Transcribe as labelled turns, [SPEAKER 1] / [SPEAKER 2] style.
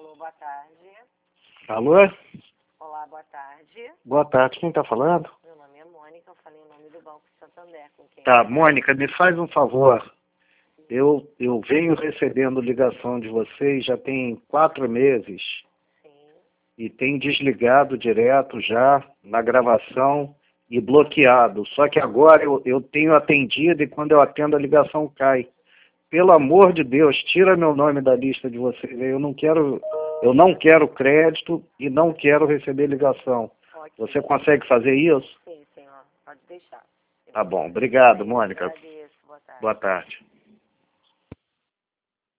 [SPEAKER 1] Alô, boa tarde.
[SPEAKER 2] Alô?
[SPEAKER 1] Olá, boa tarde.
[SPEAKER 2] Boa tarde, quem está falando?
[SPEAKER 1] Meu nome é Mônica, eu falei o nome do Banco Santander. Com quem?
[SPEAKER 2] Tá, Mônica, me faz um favor. Eu venho recebendo ligação de vocês já tem 4 meses
[SPEAKER 1] Sim.
[SPEAKER 2] e tem desligado direto já na gravação e bloqueado. Só que agora eu tenho atendido e quando eu atendo a ligação cai. Pelo amor de Deus, tira meu nome da lista de vocês. Eu não quero crédito e não quero receber ligação.
[SPEAKER 1] Ok.
[SPEAKER 2] Você consegue fazer isso?
[SPEAKER 1] Sim, senhor. Pode deixar.
[SPEAKER 2] Tá bom. Obrigado, Mônica.
[SPEAKER 1] Agradeço. Boa tarde.
[SPEAKER 2] Boa tarde.